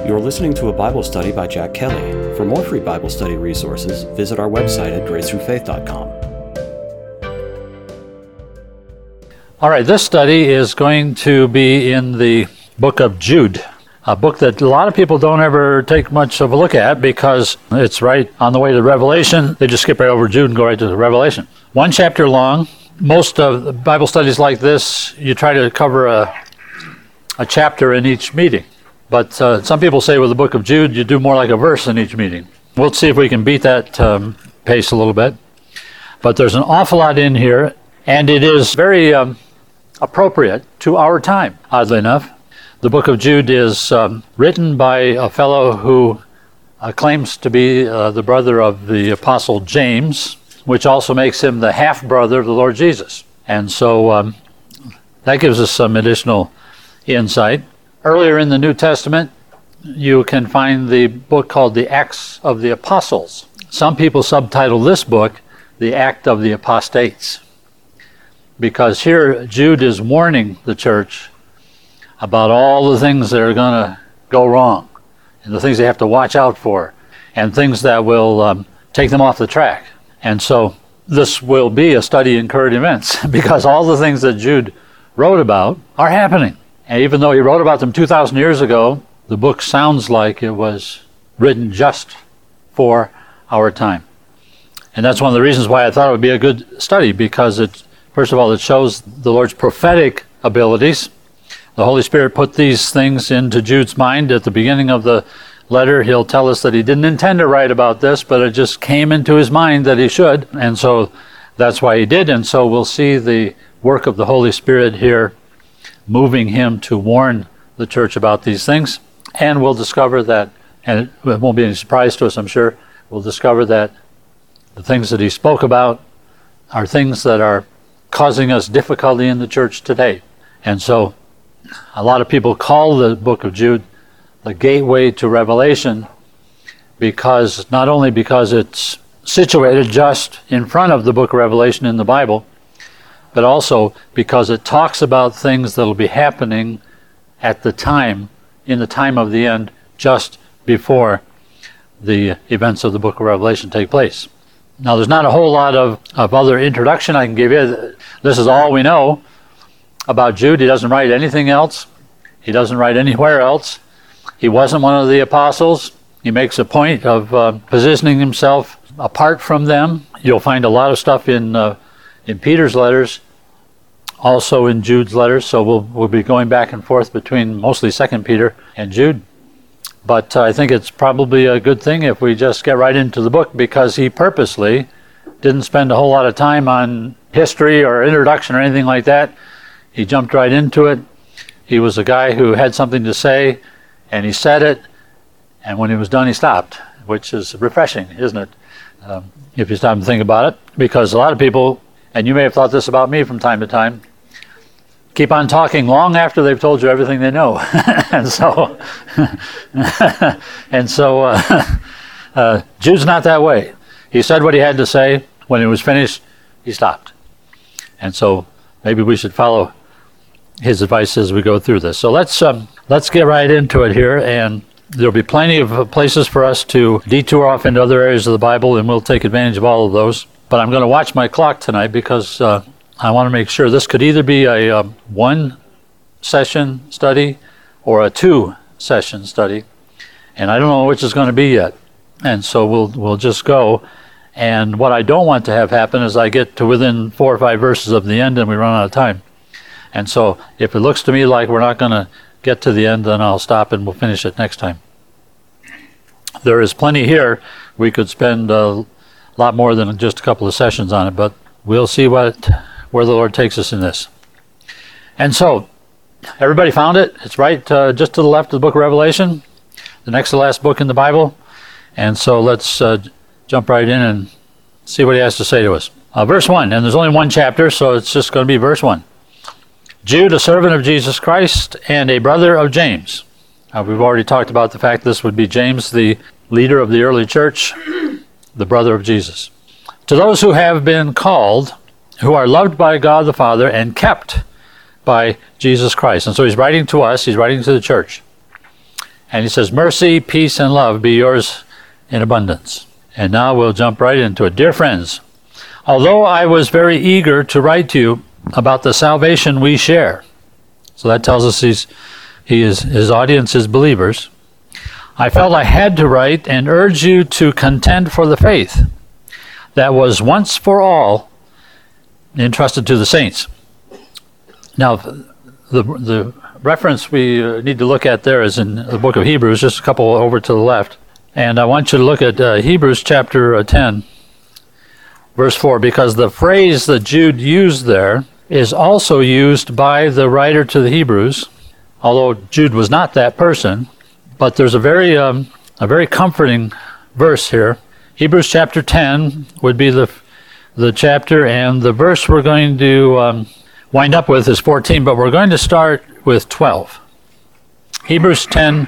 You're listening to a Bible study by Jack Kelly. For more free Bible study resources, visit our website at gracethroughfaith.com. All right, this study is going to be in the book of Jude, a book that a lot of people don't ever take much of a look at because it's right on the way to Revelation. They just skip right over Jude and go right to Revelation. One chapter long. Most of the Bible studies like this, you try to cover a chapter in each meeting. But some people say with the book of Jude, you do more like a verse in each meeting. We'll see if we can beat that pace a little bit. But there's an awful lot in here, and it is very appropriate to our time, oddly enough. The book of Jude is written by a fellow who claims to be the brother of the Apostle James, which also makes him the half-brother of the Lord Jesus. And so that gives us some additional insight. Earlier in the New Testament, you can find the book called the Acts of the Apostles. Some people subtitle this book the Act of the Apostates, because here Jude is warning the church about all the things that are going to go wrong, and the things they have to watch out for, and things that will take them off the track. And so this will be a study in current events, because all the things that Jude wrote about are happening. And even though he wrote about them 2,000 years ago, the book sounds like it was written just for our time. And that's one of the reasons why I thought it would be a good study, because it, first of all, it shows the Lord's prophetic abilities. The Holy Spirit put these things into Jude's mind at the beginning of the letter. He'll tell us that he didn't intend to write about this, but it just came into his mind that he should. And so that's why he did. And so we'll see the work of the Holy Spirit here moving him to warn the church about these things. And we'll discover that, and it won't be any surprise to us, I'm sure, we'll discover that the things that he spoke about are things that are causing us difficulty in the church today. And so a lot of people call the book of Jude the gateway to Revelation, because not only because it's situated just in front of the book of Revelation in the Bible, but also because it talks about things that will be happening at the time, in the time of the end, just before the events of the book of Revelation take place. Now, there's not a whole lot of other introduction I can give you. This is all we know about Jude. He doesn't write anything else. He doesn't write anywhere else. He wasn't one of the apostles. He makes a point of positioning himself apart from them. You'll find a lot of stuff in Peter's letters, also in Jude's letters. So we'll be going back and forth between mostly 2 Peter and Jude. But I think it's probably a good thing if we just get right into the book, because he purposely didn't spend a whole lot of time on history or introduction or anything like that. He jumped right into it. He was a guy who had something to say, and he said it, and when he was done, he stopped, which is refreshing, isn't it? If you stop and think about it, because a lot of people, and you may have thought this about me from time to time, keep on talking long after they've told you everything they know. and so Jude's not that way. He said what he had to say. When he was finished, he stopped. And so maybe we should follow his advice as we go through this. So let's get right into it here, and there'll be plenty of places for us to detour off into other areas of the Bible, and we'll take advantage of all of those. But I'm going to watch my clock tonight, because I want to make sure this could either be a one-session study or a two-session study, and I don't know which is going to be yet. And so we'll just go. And what I don't want to have happen is I get to within 4 or 5 verses of the end and we run out of time. And so if it looks to me like we're not going to get to the end, then I'll stop and we'll finish it next time. There is plenty here. We could spend a lot more than just a couple of sessions on it, but we'll see where the Lord takes us in this. And so, everybody found it? It's right just to the left of the book of Revelation, the next to last book in the Bible. And so let's jump right in and see what he has to say to us. Verse 1, and there's only one chapter, so it's just going to be verse 1. Jude, a servant of Jesus Christ and a brother of James. We've already talked about the fact this would be James, the leader of the early church, the brother of Jesus. To those who have been called, who are loved by God the Father and kept by Jesus Christ. And so he's writing to us, he's writing to the church. And he says, mercy, peace, and love be yours in abundance. And now we'll jump right into it. Dear friends, although I was very eager to write to you about the salvation we share, so that tells us his audience is believers, I felt I had to write and urge you to contend for the faith that was once for all entrusted to the saints. Now, the reference we need to look at there is in the book of Hebrews, just a couple over to the left. And I want you to look at Hebrews chapter 10, verse 4, because the phrase that Jude used there is also used by the writer to the Hebrews, although Jude was not that person. But there's a very comforting verse here. Hebrews chapter 10 would be the chapter, and the verse we're going to wind up with is 14, but we're going to start with 12. Hebrews 10,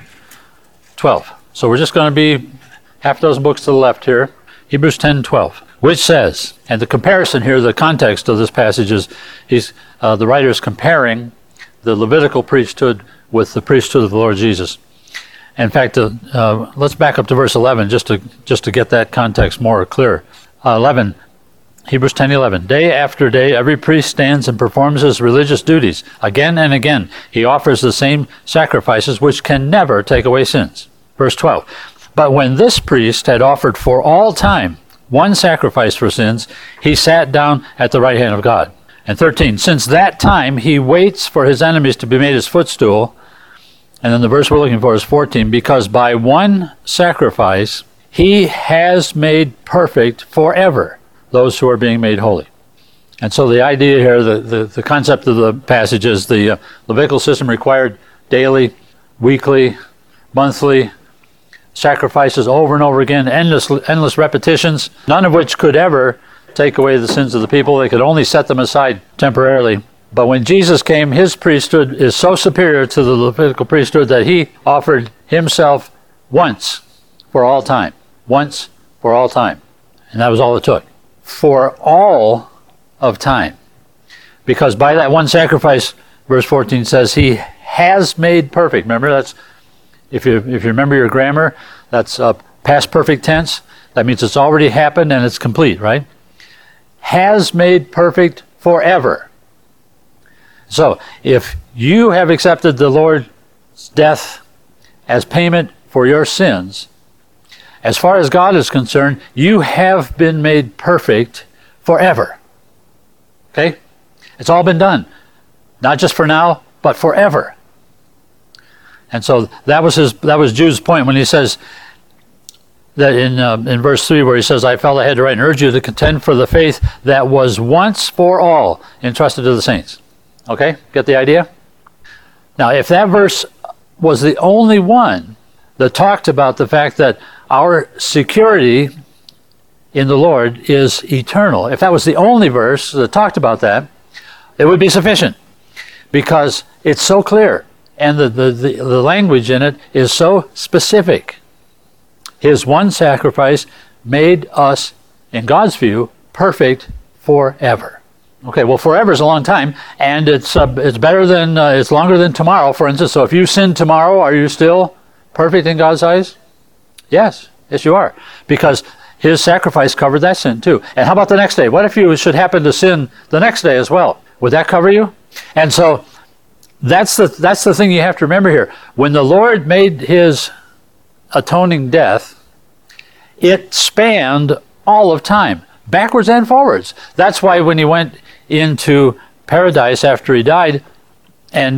12. So we're just going to be half a dozen books to the left here. Hebrews 10, 12, which says, and the comparison here, the context of this passage is the writer is comparing the Levitical priesthood with the priesthood of the Lord Jesus. In fact, let's back up to verse 11 just to get that context more clear. 11, Hebrews 10:11. Day after day, every priest stands and performs his religious duties. Again and again, he offers the same sacrifices which can never take away sins. Verse 12. But when this priest had offered for all time one sacrifice for sins, he sat down at the right hand of God. And 13. Since that time, he waits for his enemies to be made his footstool. And then the verse we're looking for is 14, because by one sacrifice he has made perfect forever those who are being made holy. And so the idea here, the concept of the passage is the Levitical system required daily, weekly, monthly sacrifices over and over again, endless repetitions, none of which could ever take away the sins of the people. They could only set them aside temporarily. But when Jesus came, his priesthood is so superior to the Levitical priesthood that he offered himself once for all time. Once for all time. And that was all it took. For all of time. Because by that one sacrifice, verse 14 says, he has made perfect. Remember, that's if you remember your grammar, that's past perfect tense. That means it's already happened and it's complete, right? Has made perfect forever. So, if you have accepted the Lord's death as payment for your sins, as far as God is concerned, you have been made perfect forever. Okay? It's all been done. Not just for now, but forever. And so that was Jude's point when he says that in verse 3 where he says, I felt I had to write and urge you to contend for the faith that was once for all entrusted to the saints. Okay, get the idea? Now, if that verse was the only one that talked about the fact that our security in the Lord is eternal, if that was the only verse that talked about that, it would be sufficient because it's so clear and the language in it is so specific. His one sacrifice made us, in God's view, perfect forever. Okay, well, forever is a long time, and it's better than it's longer than tomorrow, for instance. So if you sin tomorrow, are you still perfect in God's eyes? Yes, you are, because his sacrifice covered that sin too. And how about the next day? What if you should happen to sin the next day as well? Would that cover you? And so that's the thing you have to remember here. When the Lord made his atoning death, it spanned all of time, backwards and forwards. That's why when he went into paradise after he died, and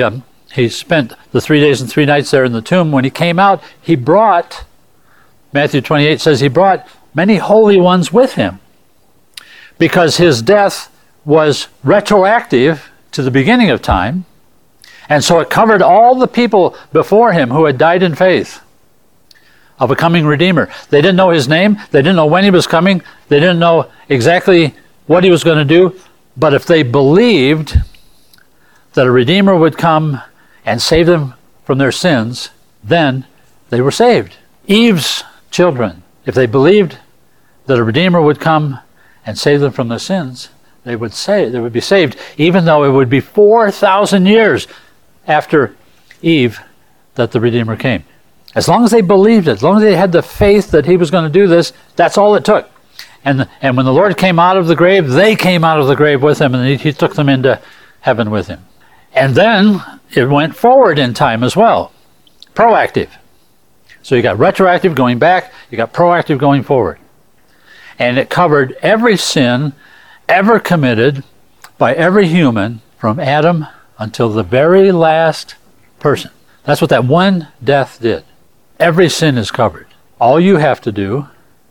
he spent the 3 days and 3 nights there in the tomb, when he came out, he brought, Matthew 28 says, he brought many holy ones with him, because his death was retroactive to the beginning of time, and so it covered all the people before him who had died in faith of a coming Redeemer. They didn't know his name. They didn't know when he was coming. They didn't know exactly what he was going to do. But if they believed that a Redeemer would come and save them from their sins, then they were saved. Eve's children, if they believed that a Redeemer would come and save them from their sins, they would be saved, even though it would be 4,000 years after Eve that the Redeemer came. As long as they believed it, as long as they had the faith that he was going to do this, that's all it took. And when the Lord came out of the grave, they came out of the grave with him, and he took them into heaven with him. And then it went forward in time as well. Proactive. So you got retroactive going back, you got proactive going forward. And it covered every sin ever committed by every human from Adam until the very last person. That's what that one death did. Every sin is covered. All you have to do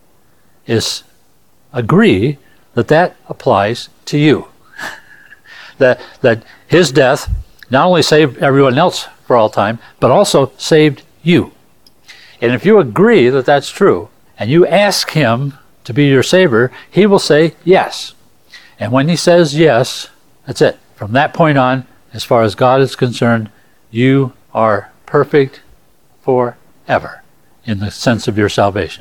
is agree that that applies to you. that his death not only saved everyone else for all time, but also saved you. And if you agree that that's true, and you ask him to be your Savior, he will say yes. And when he says yes, that's it. From that point on, as far as God is concerned, you are perfect forever in the sense of your salvation.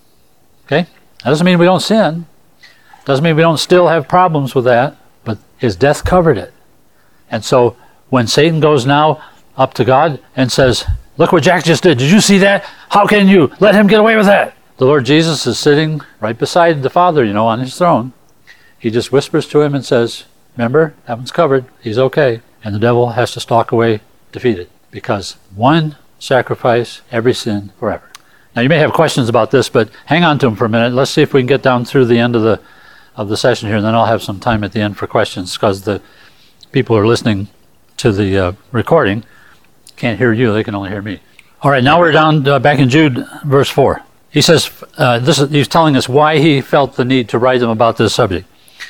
Okay? That doesn't mean we don't sin. Doesn't mean we don't still have problems with that, but his death covered it. And so when Satan goes now up to God and says, look what Jack just did. Did you see that? How can you let him get away with that? The Lord Jesus is sitting right beside the Father, on his throne. He just whispers to him and says, remember, that one's covered. He's okay. And the devil has to stalk away defeated, because one sacrifice, every sin forever. Now you may have questions about this, but hang on to them for a minute. Let's see if we can get down through the end of the session here, and then I'll have some time at the end for questions, because the people who are listening to the recording can't hear you, they can only hear me. All right, now we're down back in Jude, verse 4. He says, he's telling us why he felt the need to write them about this subject.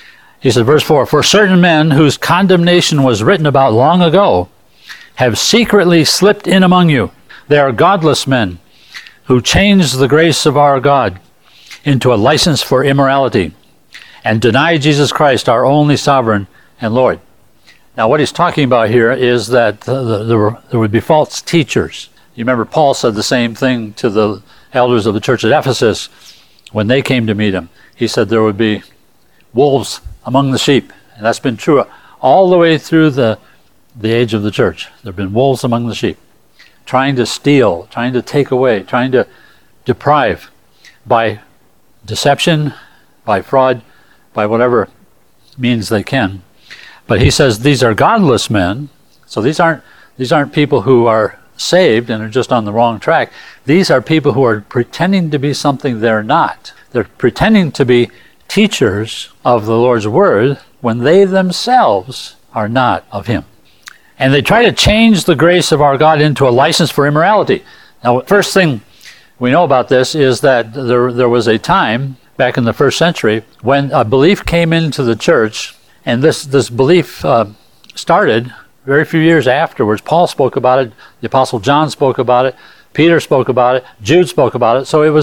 He said, verse 4, for certain men whose condemnation was written about long ago have secretly slipped in among you. They are godless men who change the grace of our God into a license for immorality and deny Jesus Christ, our only sovereign and Lord. Now what he's talking about here is that there would be false teachers. You remember Paul said the same thing to the elders of the church at Ephesus when they came to meet him. He said there would be wolves among the sheep. And that's been true all the way through the age of the church. There have been wolves among the sheep, trying to steal, trying to take away, trying to deprive by deception, by fraud, by whatever means they can. But he says these are godless men. So these aren't people who are saved and are just on the wrong track. These are people who are pretending to be something they're not. They're pretending to be teachers of the Lord's word when they themselves are not of him. And they try to change the grace of our God into a license for immorality. Now, first thing we know about this is that there was a time back in the first century when a belief came into the church, and this belief started very few years afterwards. Paul spoke about it, the Apostle John spoke about it, Peter spoke about it, Jude spoke about it. So it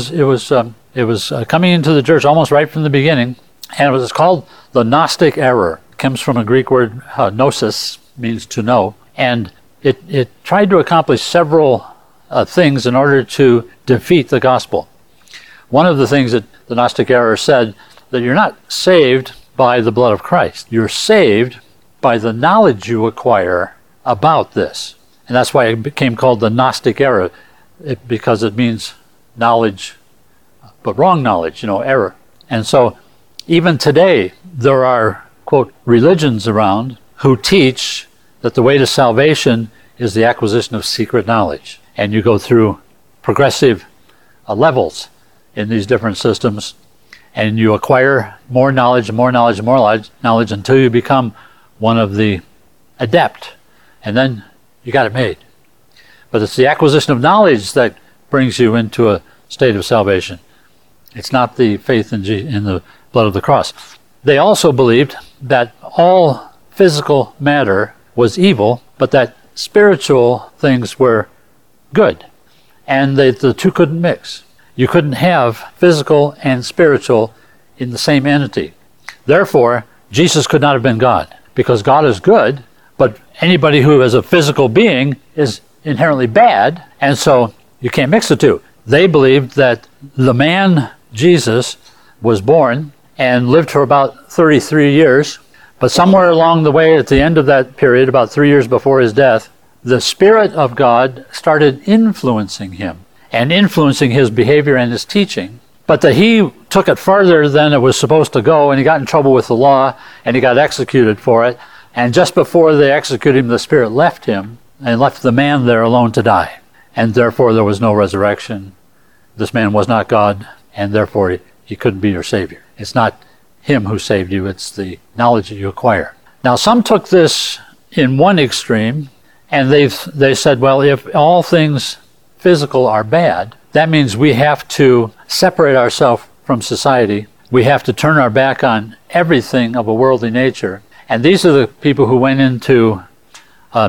was coming into the church almost right from the beginning, and it was called the Gnostic error. It comes from a Greek word, gnosis, means to know, and it tried to accomplish several things in order to defeat the gospel. One of the things that the Gnostic error said, that you're not saved by the blood of Christ. You're saved by the knowledge you acquire about this. And that's why it became called the Gnostic error, because it means knowledge, but wrong knowledge, error. And so even today, there are, quote, religions around who teach that the way to salvation is the acquisition of secret knowledge. And you go through progressive levels in these different systems, and you acquire more knowledge, more knowledge, more knowledge until you become one of the adept. And then you got it made. But it's the acquisition of knowledge that brings you into a state of salvation. It's not the faith in the blood of the cross. They also believed that all physical matter was evil, but that spiritual things were good. And the two couldn't mix. You couldn't have physical and spiritual in the same entity. Therefore, Jesus could not have been God, because God is good, but anybody who is a physical being is inherently bad, and so you can't mix the two. They believed that the man Jesus was born and lived for about 33 years, but somewhere along the way at the end of that period, about 3 years before his death, the Spirit of God started influencing him and influencing his behavior and his teaching, but that he took it further than it was supposed to go, and he got in trouble with the law, and he got executed for it. And just before they executed him, the Spirit left him and left the man there alone to die. And therefore there was no resurrection. This man was not God, and therefore he couldn't be your Savior. It's not him who saved you, it's the knowledge that you acquire. Now some took this in one extreme, and they said, well, if all things physical are bad, that means we have to separate ourselves from society. We have to turn our back on everything of a worldly nature. And these are the people who went into a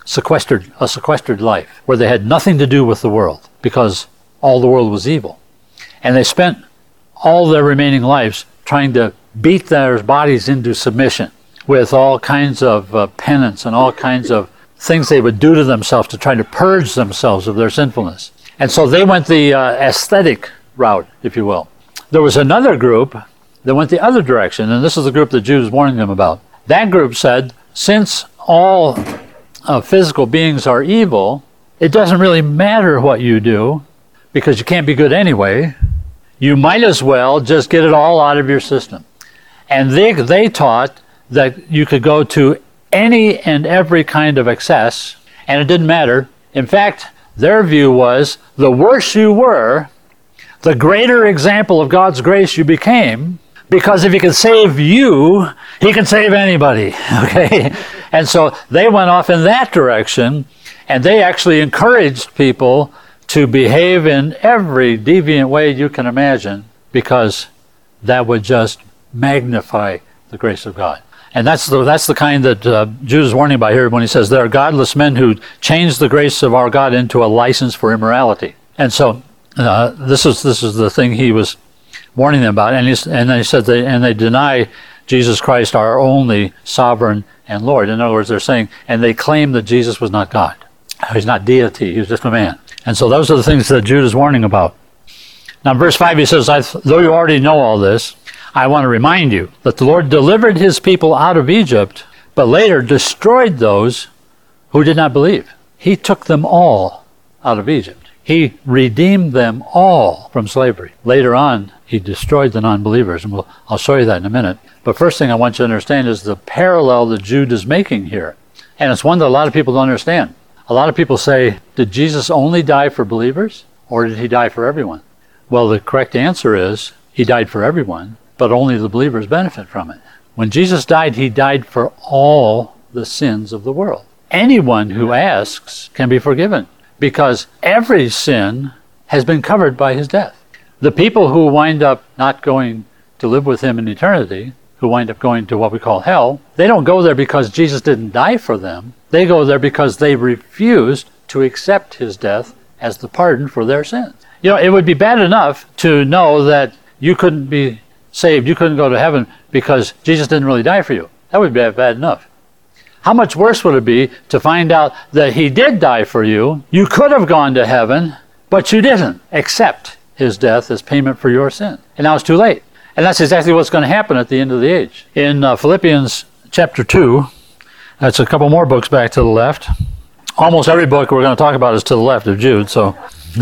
sequestered life, where they had nothing to do with the world, because all the world was evil. And they spent all their remaining lives trying to beat their bodies into submission with all kinds of penance and all kinds of things they would do to themselves to try to purge themselves of their sinfulness. And so they went the aesthetic route, if you will. There was another group that went the other direction, and this is the group that Jude was warning them about. That group said, since all physical beings are evil, it doesn't really matter what you do, because you can't be good anyway. You might as well just get it all out of your system. And they taught that you could go to any and every kind of excess, and it didn't matter. In fact, their view was, the worse you were, the greater example of God's grace you became, because if he can save you, he can save anybody, okay? And so they went off in that direction, and they actually encouraged people to behave in every deviant way you can imagine, because that would just magnify the grace of God. And that's the kind that Jude is warning about here when he says, there are godless men who change the grace of our God into a license for immorality. And so this is the thing he was warning them about. And then he said, they deny Jesus Christ, our only sovereign and Lord. In other words, they're saying, and they claim that Jesus was not God. He's not deity, he was just a man. And so those are the things that Jude is warning about. Now in verse 5 he says, though you already know all this, I want to remind you that the Lord delivered his people out of Egypt, but later destroyed those who did not believe. He took them all out of Egypt. He redeemed them all from slavery. Later on, he destroyed the non-believers, and I'll show you that in a minute. But first thing I want you to understand is the parallel that Jude is making here. And it's one that a lot of people don't understand. A lot of people say, did Jesus only die for believers, or did he die for everyone? Well, the correct answer is, he died for everyone, but only the believers benefit from it. When Jesus died, he died for all the sins of the world. Anyone who asks can be forgiven, because every sin has been covered by his death. The people who wind up not going to live with him in eternity, who wind up going to what we call hell, they don't go there because Jesus didn't die for them. They go there because they refused to accept his death as the pardon for their sins. You know, it would be bad enough to know that you couldn't be saved, you couldn't go to heaven because Jesus didn't really die for you. That would be bad enough. How much worse would it be to find out that he did die for you, you could have gone to heaven, but you didn't accept his death as payment for your sin. And now it's too late. And that's exactly what's going to happen at the end of the age. In Philippians chapter 2, that's a couple more books back to the left. Almost every book we're going to talk about is to the left of Jude. So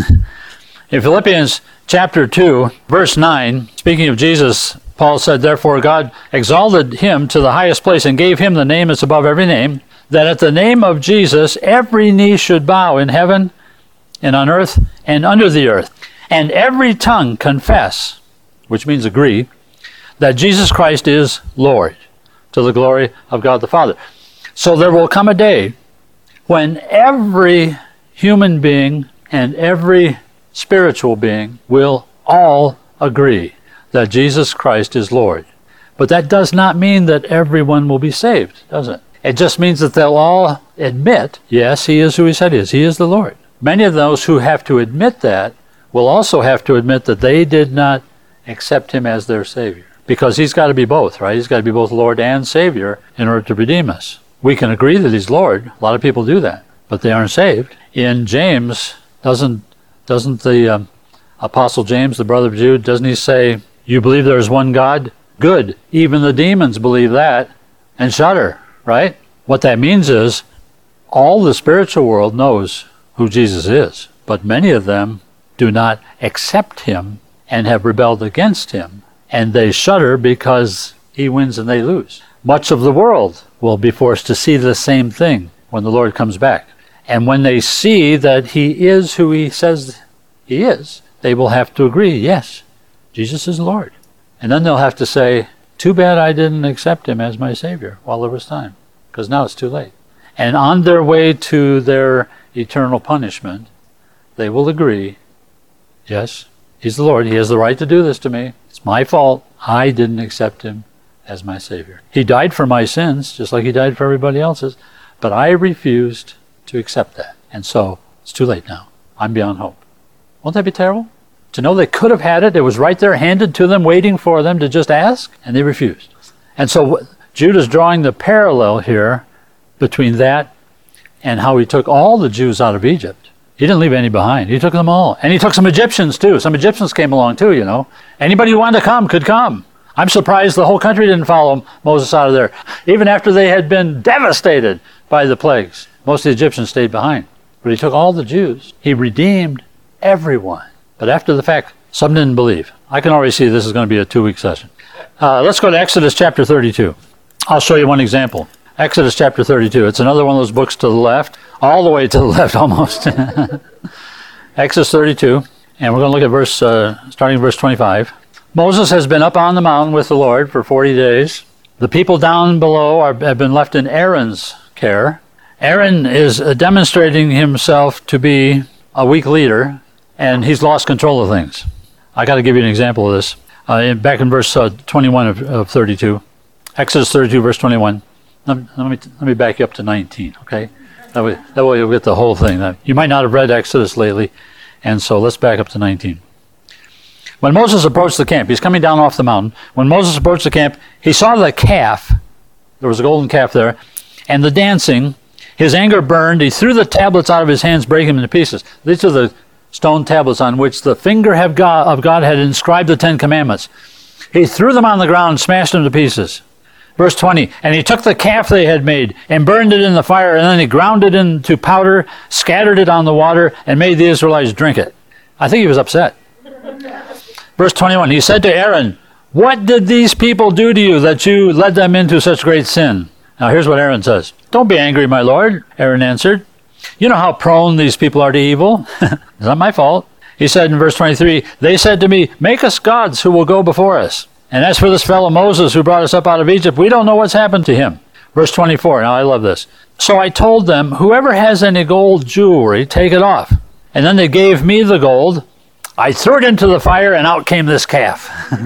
in Philippians chapter 2, verse 9, speaking of Jesus, Paul said, therefore God exalted him to the highest place and gave him the name that's above every name, that at the name of Jesus every knee should bow in heaven and on earth and under the earth, and every tongue confess, which means agree, that Jesus Christ is Lord, to the glory of God the Father. So there will come a day when every human being and every spiritual being will all agree that Jesus Christ is Lord. But that does not mean that everyone will be saved, does it? It just means that they'll all admit, yes, he is who he said he is. He is the Lord. Many of those who have to admit that will also have to admit that they did not accept him as their Savior. Because he's got to be both, right? He's got to be both Lord and Savior in order to redeem us. We can agree that he's Lord. A lot of people do that, but they aren't saved. In James, doesn't the Apostle James, the brother of Jude, doesn't he say, you believe there is one God? Good. Even the demons believe that and shudder, right? What that means is, All the spiritual world knows who Jesus is, but many of them do not accept him and have rebelled against him, and they shudder because he wins and they lose. Much of the world will be forced to see the same thing when the Lord comes back. And when they see that he is who he says he is, they will have to agree, yes, Jesus is Lord. And then they'll have to say, too bad I didn't accept him as my Savior while there was time, because now it's too late. And on their way to their eternal punishment, they will agree, yes, he's the Lord. He has the right to do this to me. It's my fault. I didn't accept him as my Savior. He died for my sins, just like he died for everybody else's, but I refused to accept that. And so it's too late now. I'm beyond hope. Won't that be terrible? To know they could have had it. It was right there, handed to them, waiting for them to just ask, and they refused. And so Jude is drawing the parallel here between that and how he took all the Jews out of Egypt. He didn't leave any behind. He took them all. And he took some Egyptians too. Some Egyptians came along too, you know. Anybody who wanted to come could come. I'm surprised the whole country didn't follow Moses out of there. Even after they had been devastated by the plagues, most of the Egyptians stayed behind. But he took all the Jews. He redeemed everyone. But after the fact, some didn't believe. I can already see this is going to be a 2-week session. Let's go to Exodus chapter 32. I'll show you one example. Exodus chapter 32. It's another one of those books to the left, all the way to the left almost. Exodus 32, and we're going to look at starting verse 25. Moses has been up on the mountain with the Lord for 40 days. The people down below have been left in Aaron's care. Aaron is demonstrating himself to be a weak leader, and he's lost control of things. I got to give you an example of this. Back in verse 21 of 32, Exodus 32, verse 21. Let me back you up to 19, okay? That way you'll get the whole thing. You might not have read Exodus lately, and so let's back up to 19. When Moses approached the camp, he's coming down off the mountain. When Moses approached the camp, he saw the calf. There was a golden calf there, and the dancing. His anger burned. He threw the tablets out of his hands, breaking them into pieces. These are the stone tablets on which the finger of God had inscribed the 10 Commandments. He threw them on the ground and smashed them to pieces. Verse 20, and he took the calf they had made and burned it in the fire, and then he ground it into powder, scattered it on the water, and made the Israelites drink it. I think he was upset. Verse 21, he said to Aaron, what did these people do to you that you led them into such great sin? Now here's what Aaron says. Don't be angry, my Lord, Aaron answered. You know how prone these people are to evil. It's not my fault. He said in verse 23, they said to me, make us gods who will go before us. And as for this fellow Moses who brought us up out of Egypt, we don't know what's happened to him. Verse 24, now I love this. So I told them, whoever has any gold jewelry, take it off. And then they gave me the gold. I threw it into the fire, and out came this calf.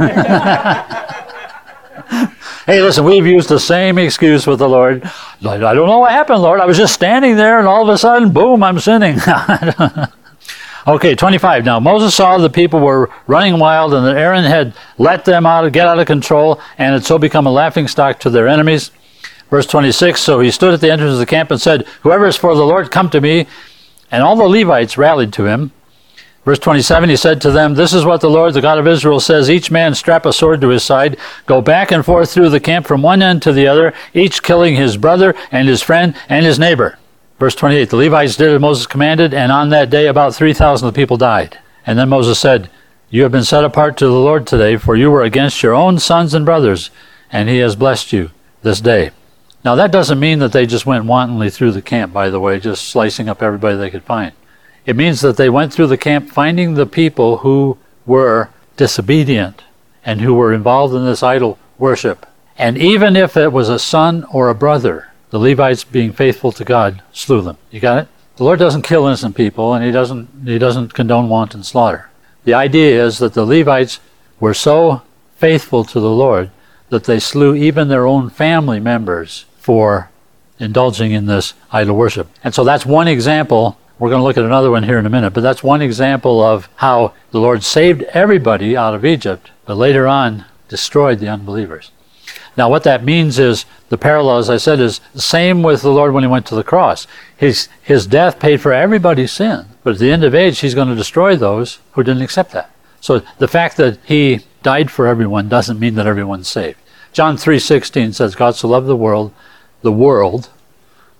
Hey, listen, we've used the same excuse with the Lord. I don't know what happened, Lord. I was just standing there, and all of a sudden, boom, I'm sinning. Okay, 25. Now, Moses saw the people were running wild, and that Aaron had let them get out of control, and had so become a laughingstock to their enemies. Verse 26, so he stood at the entrance of the camp and said, whoever is for the Lord, come to me. And all the Levites rallied to him. Verse 27, he said to them, this is what the Lord, the God of Israel, says, each man strap a sword to his side, go back and forth through the camp from one end to the other, each killing his brother and his friend and his neighbor. Verse 28, the Levites did as Moses commanded, and on that day about 3,000 of the people died. And then Moses said, you have been set apart to the Lord today, for you were against your own sons and brothers, and he has blessed you this day. Now that doesn't mean that they just went wantonly through the camp, by the way, just slicing up everybody they could find. It means that they went through the camp finding the people who were disobedient and who were involved in this idol worship. And even if it was a son or a brother, the Levites, being faithful to God, slew them. You got it? The Lord doesn't kill innocent people, and he doesn't condone wanton slaughter. The idea is that the Levites were so faithful to the Lord that they slew even their own family members for indulging in this idol worship. And so that's one example. We're going to look at another one here in a minute, but that's one example of how the Lord saved everybody out of Egypt, but later on destroyed the unbelievers. Now what that means is, the parallel, as I said, is the same with the Lord when he went to the cross. His death paid for everybody's sin, but at the end of age, he's going to destroy those who didn't accept that. So the fact that he died for everyone doesn't mean that everyone's saved. John 3:16 says, God so loved the world,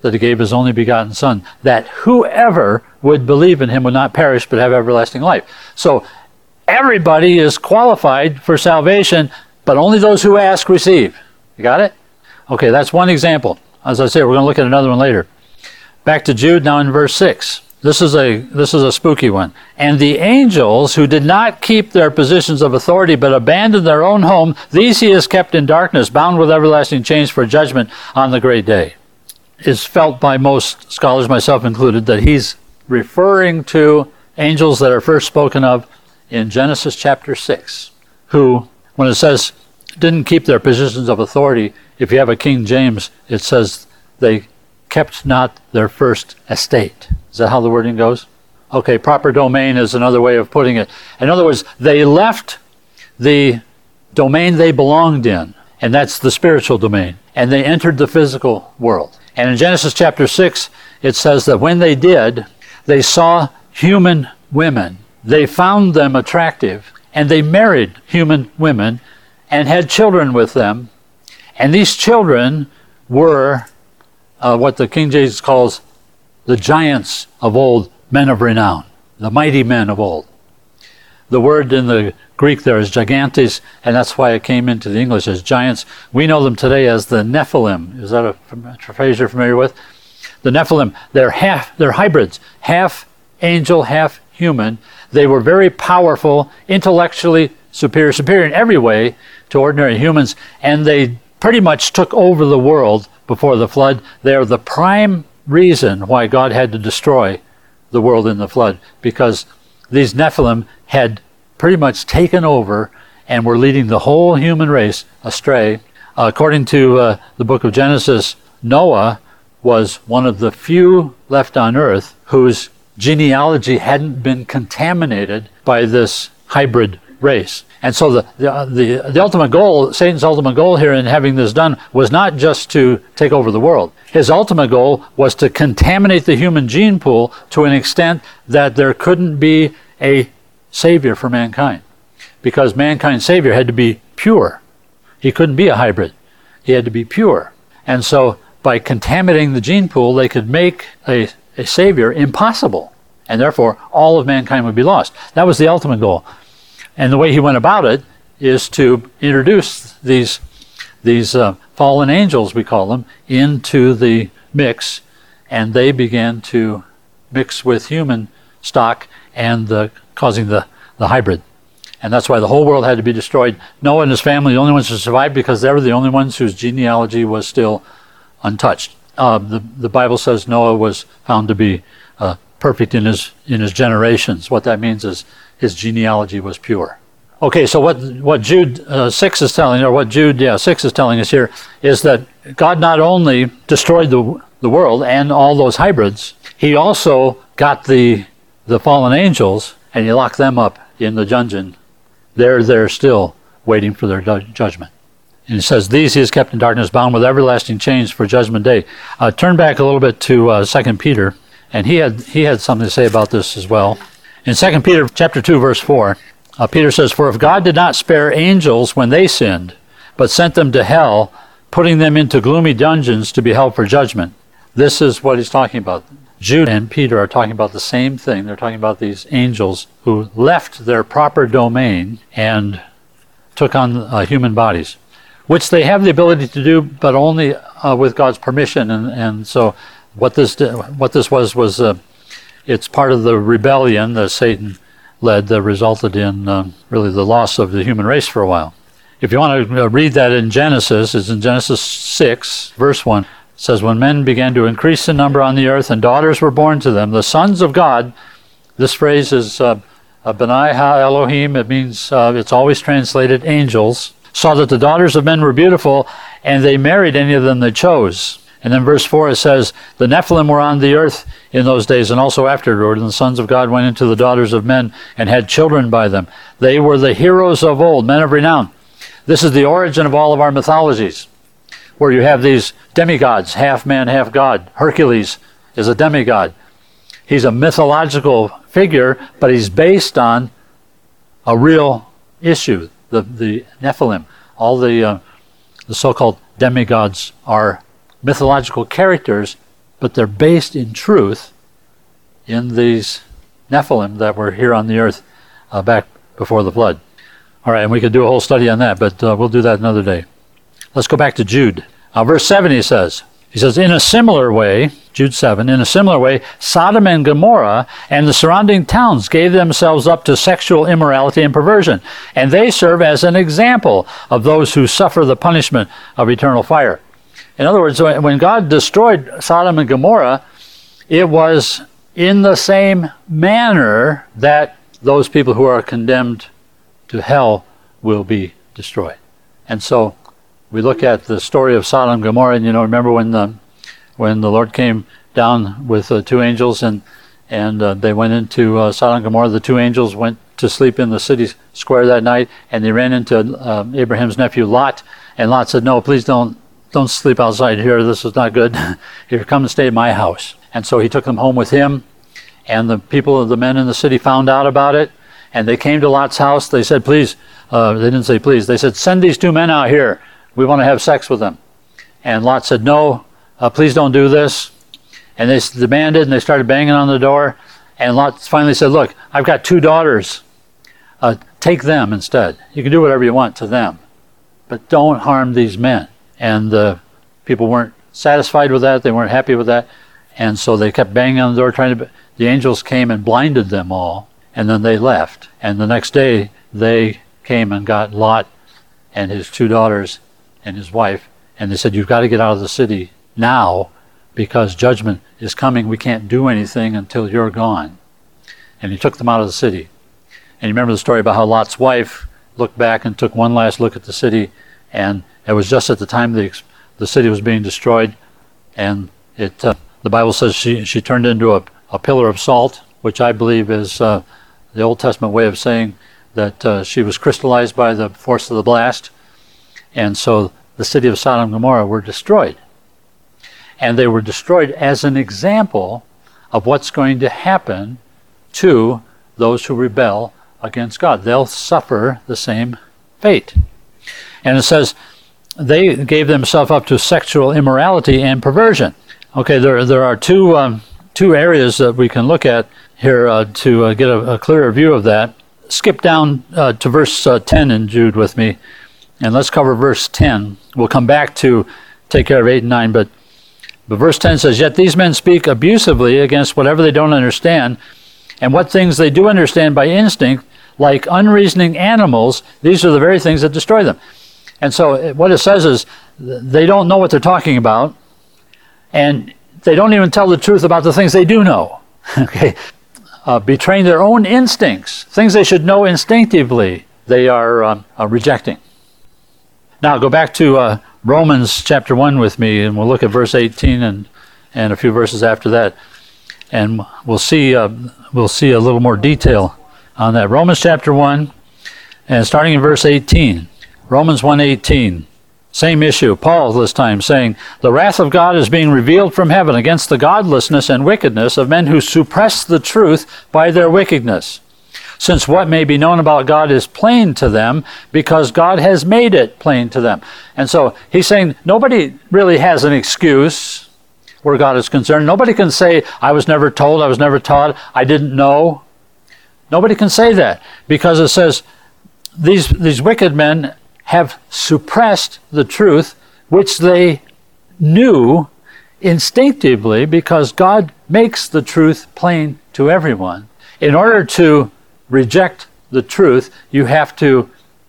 that he gave his only begotten Son, that whoever would believe in him would not perish but have everlasting life. So everybody is qualified for salvation, but only those who ask receive. You got it? Okay, that's one example. As I say, we're going to look at another one later. Back to Jude now in verse 6. This is a spooky one. And the angels who did not keep their positions of authority but abandoned their own home, these he has kept in darkness, bound with everlasting chains for judgment on the great day. It's felt by most scholars, myself included, that he's referring to angels that are first spoken of in Genesis chapter 6, who, when it says, didn't keep their positions of authority, if you have a King James, it says they kept not their first estate. Is that how the wording goes? Okay, proper domain is another way of putting it. In other words, they left the domain they belonged in, and that's the spiritual domain, and they entered the physical world. And in Genesis chapter 6, it says that when they did, they saw human women. They found them attractive, and they married human women and had children with them. And these children were what the King James calls the giants of old, men of renown, the mighty men of old. The word in the Greek there is gigantes, and that's why it came into the English as giants. We know them today as the Nephilim. Is that a phrase you're familiar with? The Nephilim, they're hybrids, half angel, half human. They were very powerful, intellectually superior in every way to ordinary humans, and they pretty much took over the world before the flood. They're the prime reason why God had to destroy the world in the flood, because these Nephilim had pretty much taken over and were leading the whole human race astray. According to the book of Genesis, Noah was one of the few left on earth whose genealogy hadn't been contaminated by this hybrid race. And so the ultimate goal, Satan's ultimate goal here in having this done, was not just to take over the world. His ultimate goal was to contaminate the human gene pool to an extent that there couldn't be a savior for mankind, because mankind's savior had to be pure. He couldn't be a hybrid. He had to be pure. And so by contaminating the gene pool, they could make a savior impossible, and therefore all of mankind would be lost. That was the ultimate goal. And the way he went about it is to introduce these fallen angels, we call them, into the mix, and they began to mix with human stock and causing the hybrid. And that's why the whole world had to be destroyed. Noah and his family, the only ones who survived, because they were the only ones whose genealogy was still untouched. The Bible says Noah was found to be perfect in his generations. What that means is his genealogy was pure. Okay, so what Jude 6 is telling, or what Jude 6 is telling us here, is that God not only destroyed the world and all those hybrids, he also got the fallen angels and he locked them up in the dungeon. They're still waiting for their judgment. And it says, these he has kept in darkness, bound with everlasting chains for judgment day. Turn back a little bit to 2 Peter, and he had something to say about this as well. In 2 Peter chapter 2, verse 4, Peter says, for if God did not spare angels when they sinned, but sent them to hell, putting them into gloomy dungeons to be held for judgment. This is what he's talking about. Jude and Peter are talking about the same thing. They're talking about these angels who left their proper domain and took on human bodies, which they have the ability to do, but only with God's permission. And so what this was it's part of the rebellion that Satan led that resulted in really the loss of the human race for a while. If you want to read that in Genesis, it's in Genesis 6, verse 1. It says, when men began to increase in number on the earth and daughters were born to them, the sons of God, this phrase is Benai Ha Elohim, it means, it's always translated angels, saw that the daughters of men were beautiful, and they married any of them they chose. And then verse 4, it says, the Nephilim were on the earth in those days, and also afterward, and the sons of God went into the daughters of men and had children by them. They were the heroes of old, men of renown. This is the origin of all of our mythologies, where you have these demigods, half man, half god. Hercules is a demigod. He's a mythological figure, but he's based on a real issue, the Nephilim. All the so-called demigods are mythological characters but they're based in truth in these Nephilim that were here on the earth back before the flood. All right, and we could do a whole study on that, but we'll do that another day. Let's go back to Jude. Verse 7 he says, in a similar way, Jude 7, in a similar way, Sodom and Gomorrah and the surrounding towns gave themselves up to sexual immorality and perversion, and they serve as an example of those who suffer the punishment of eternal fire. In other words, when God destroyed Sodom and Gomorrah, it was in the same manner that those people who are condemned to hell will be destroyed. And so we look at the story of Sodom and Gomorrah, and remember when the Lord came down with two angels and they went into Sodom and Gomorrah. The two angels went to sleep in the city square that night, and they ran into Abraham's nephew Lot, and Lot said, "No, please don't sleep outside here. This is not good. Here, come and stay at my house." And so he took them home with him, and the men in the city found out about it, and they came to Lot's house. They said, "Please," they didn't say please, they said, "Send these two men out here. We want to have sex with them." And Lot said, "No, please don't do this." And they demanded, and they started banging on the door. And Lot finally said, "Look, I've got two daughters. Take them instead. You can do whatever you want to them, but don't harm these men." And the people weren't satisfied with that. They weren't happy with that. And so they kept banging on the door, the angels came and blinded them all, and then they left. And the next day, they came and got Lot and his two daughters and his wife, and they said, "You've got to get out of the city now because judgment is coming. We can't do anything until you're gone." And he took them out of the city. And you remember the story about how Lot's wife looked back and took one last look at the city, and it was just at the time the city was being destroyed, and the Bible says she turned into a pillar of salt, which I believe is the Old Testament way of saying that she was crystallized by the force of the blast. And so the city of Sodom and Gomorrah were destroyed. And they were destroyed as an example of what's going to happen to those who rebel against God. They'll suffer the same fate. And it says, they gave themselves up to sexual immorality and perversion. Okay, there are two areas that we can look at here to get a clearer view of that. Skip down to verse 10 in Jude with me, and let's cover verse 10. We'll come back to take care of 8 and 9, but verse 10 says, "Yet these men speak abusively against whatever they don't understand, and what things they do understand by instinct, like unreasoning animals, these are the very things that destroy them." And so what it says is they don't know what they're talking about, and they don't even tell the truth about the things they do know. Okay, betraying their own instincts, things they should know instinctively, they are rejecting. Now go back to Romans chapter 1 with me, and we'll look at verse 18 and a few verses after that, and we'll see a little more detail on that. Romans chapter 1, and starting in verse 18. Romans 1:18. Same issue. Paul this time saying, "The wrath of God is being revealed from heaven against the godlessness and wickedness of men who suppress the truth by their wickedness. Since what may be known about God is plain to them, because God has made it plain to them." And so he's saying nobody really has an excuse where God is concerned. Nobody can say, "I was never told, I was never taught, I didn't know." Nobody can say that, because it says these wicked men have suppressed the truth, which they knew instinctively, because God makes the truth plain to everyone. In order to reject the truth, you have to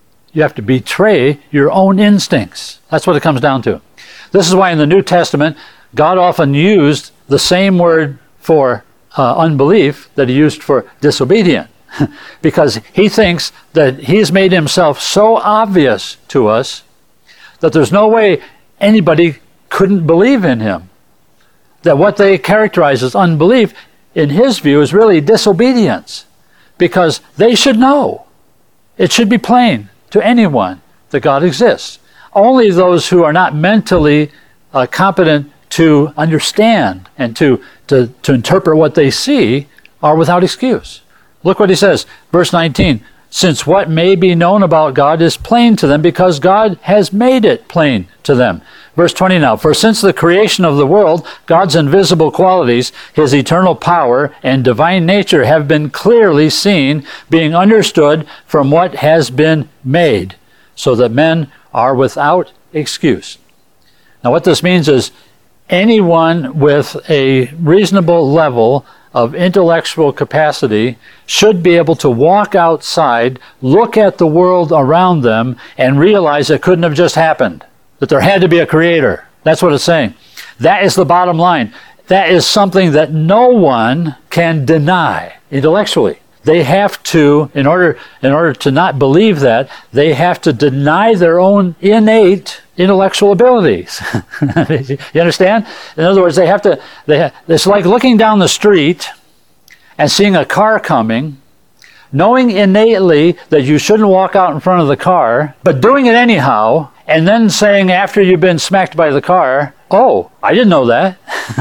betray your own instincts. That's what it comes down to. This is why in the New Testament, God often used the same word for unbelief that he used for disobedient. Because he thinks that he's made himself so obvious to us that there's no way anybody couldn't believe in him. That what they characterize as unbelief, in his view, is really disobedience. Because they should know. It should be plain to anyone that God exists. Only those who are not mentally competent to understand and to interpret what they see are without excuse. Look what he says, verse 19. since what may be known about God is plain to them because God has made it plain to them. Verse 20 now, for since the creation of the world, God's invisible qualities, his eternal power and divine nature have been clearly seen, being understood from what has been made, so that men are without excuse. Now what this means is anyone with a reasonable level of intellectual capacity should be able to walk outside, look at the world around them, and realize it couldn't have just happened, that there had to be a creator. That's what it's saying. That is the bottom line. That is something that no one can deny intellectually. They have to, in order to not believe that, they have to deny their own innate intellectual abilities. You understand? In other words, it's like looking down the street and seeing a car coming, knowing innately that you shouldn't walk out in front of the car, but doing it anyhow, and then saying after you've been smacked by the car, oh, I didn't know that.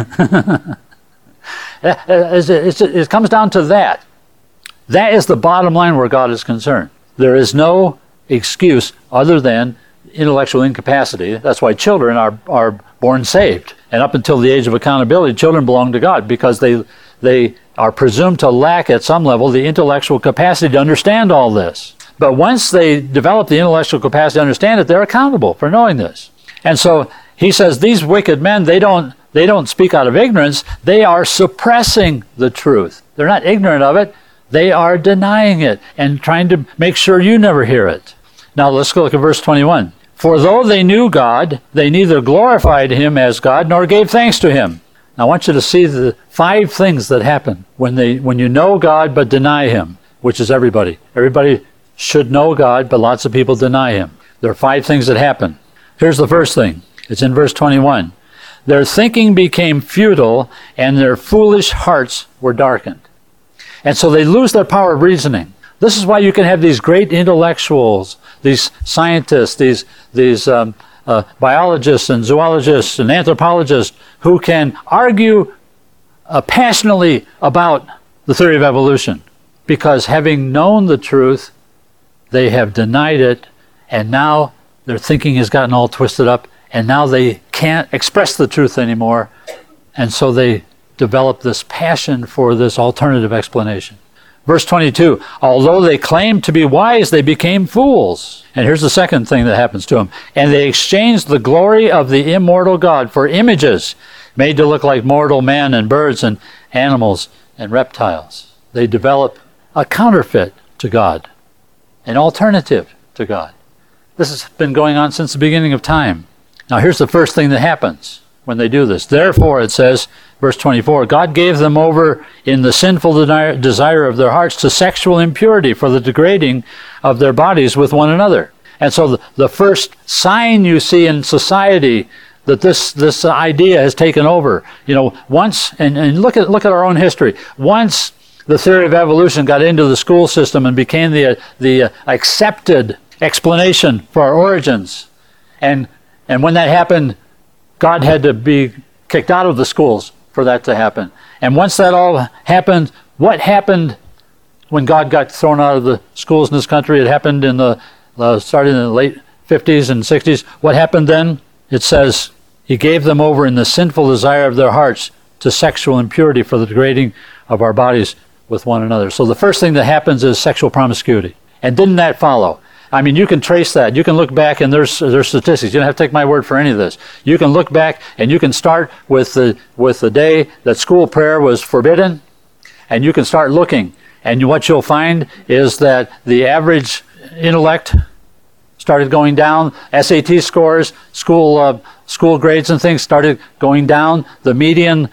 It comes down to that. That is the bottom line where God is concerned. There is no excuse other than intellectual incapacity. That's why children are born saved. And up until the age of accountability, children belong to God because they are presumed to lack at some level the intellectual capacity to understand all this. But once they develop the intellectual capacity to understand it, they're accountable for knowing this. And so he says these wicked men, they don't speak out of ignorance. They are suppressing the truth. They're not ignorant of it. They are denying it and trying to make sure you never hear it. Now let's go look at verse 21. For though they knew God, they neither glorified him as God nor gave thanks to him. Now I want you to see the 5 things that happen when you know God but deny him, which is everybody. Everybody should know God, but lots of people deny him. There are 5 things that happen. Here's the first thing. It's in verse 21. Their thinking became futile and their foolish hearts were darkened. And so they lose their power of reasoning. This is why you can have these great intellectuals, these scientists, these biologists and zoologists and anthropologists who can argue passionately about the theory of evolution. Because having known the truth, they have denied it, and now their thinking has gotten all twisted up, and now they can't express the truth anymore, and so they develop this passion for this alternative explanation. Verse 22, although they claimed to be wise, they became fools. And here's the second thing that happens to them. And they exchanged the glory of the immortal God for images made to look like mortal man and birds and animals and reptiles. They develop a counterfeit to God, an alternative to God. This has been going on since the beginning of time. Now here's the first thing that happens when they do this. Therefore, it says, verse 24, God gave them over in the sinful desire of their hearts to sexual impurity for the degrading of their bodies with one another. And so the first sign you see in society that this idea has taken over, once, and look at our own history, once the theory of evolution got into the school system and became the accepted explanation for our origins, and when that happened, God had to be kicked out of the schools for that to happen. And once that all happened, what happened when God got thrown out of the schools in this country? It happened started in the late 50s and 60s. What happened then? It says, he gave them over in the sinful desire of their hearts to sexual impurity for the degrading of our bodies with one another. So the first thing that happens is sexual promiscuity. And didn't that follow? I mean, you can trace that. You can look back, and there's statistics. You don't have to take my word for any of this. You can look back, and you can start with the day that school prayer was forbidden, and you can start looking. And what you'll find is that the average intellect started going down. SAT scores, school grades and things started going down. The median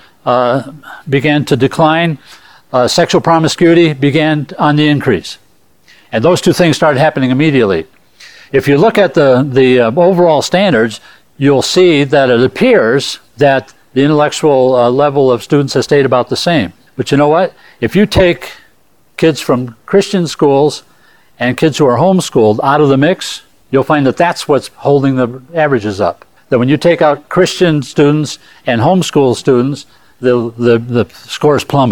began to decline. Sexual promiscuity began on the increase. And those 2 things started happening immediately. If you look at the overall standards, you'll see that it appears that the intellectual level of students has stayed about the same. But you know what? If you take kids from Christian schools and kids who are homeschooled out of the mix, you'll find that that's what's holding the averages up. That when you take out Christian students and homeschool students, the scores plummet.